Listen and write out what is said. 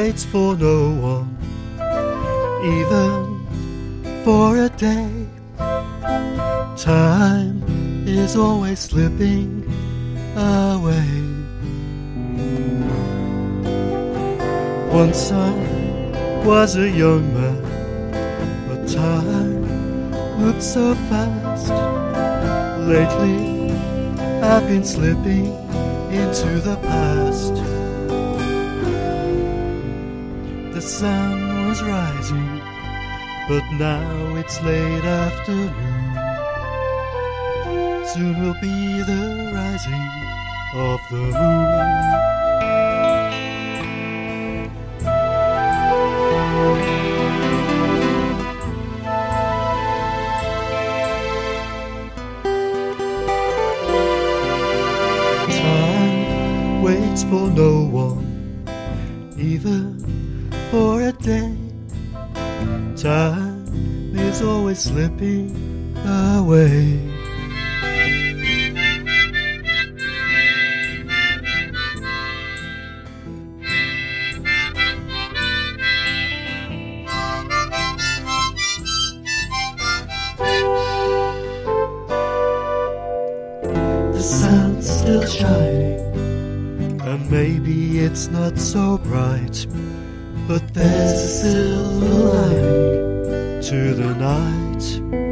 waits for no one, even for a day. Time is always slipping away. Once I was a young man, but time moved so fast. Lately I've been slipping into the past. The sun was rising, but now it's late afternoon. Soon will be the rising of the moon. Time waits for no one, even for a day. Time is always slipping away. The sun's still shining, and maybe it's not so bright, but there's a silver lining to the night.